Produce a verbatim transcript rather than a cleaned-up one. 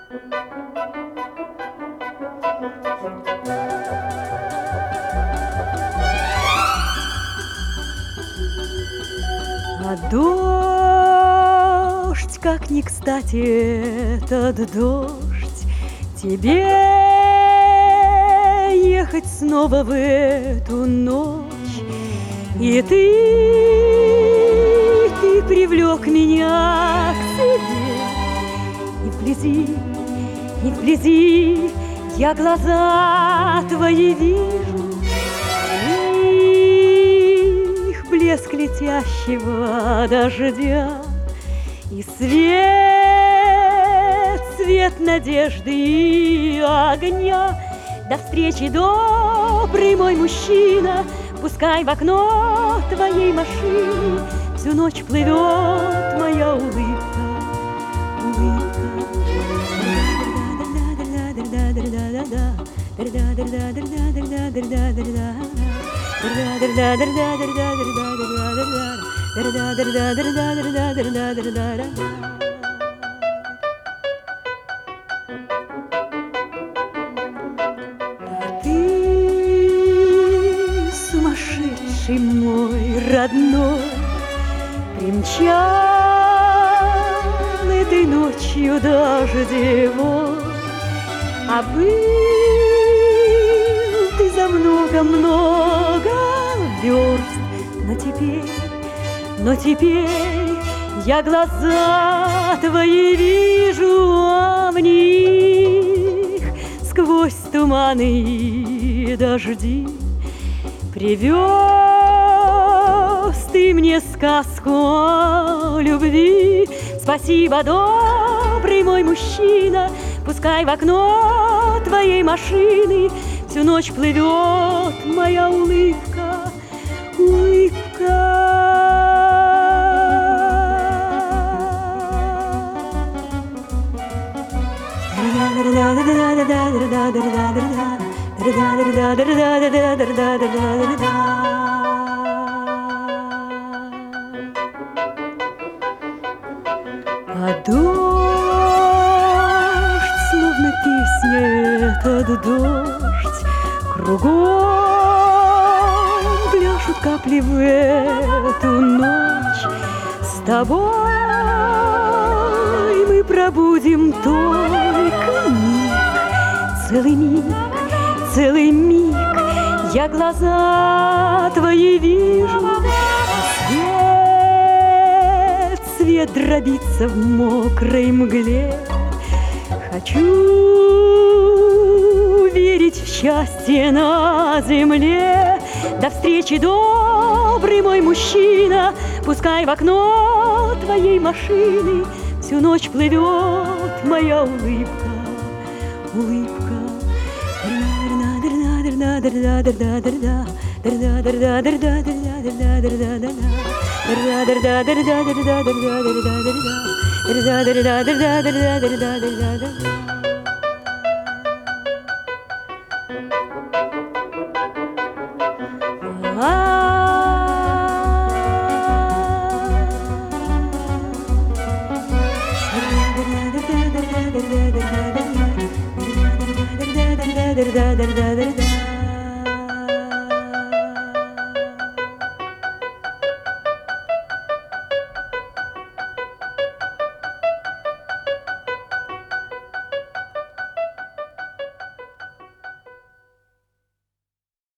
А дождь, как не кстати этот дождь, тебе ехать снова в эту ночь. И ты, ты привлек меня к себе, и вблизи, и вблизи я глаза твои вижу, их блеск летящего дождя и свет, свет надежды и огня. До встречи, добрый мой мужчина, пускай в окно твоей машины всю ночь плывет моя улыбка, улыбка. Сумасшедший мой родной, примчал этой ночью дождевой, а был ты за много-много верст, но теперь, но теперь я глаза твои вижу, а в них сквозь туманы и дожди привез ты мне сказку о любви. Спасибо, добрый мой мужчина, пускай в окно твоей машины всю ночь плывет моя улыбка, улыбка. А дождь, словно песня, этот дождь, кругом пляшут капли в эту ночь. С тобой мы пробудем только миг, целый миг, целый миг. Я глаза твои вижу, а свет, свет дробится в мокрой мгле. Хочу верить в счастье на земле. До встречи, добрый мой мужчина, пускай в окно твоей машины всю ночь плывет моя улыбка, улыбка. Da da da da da da.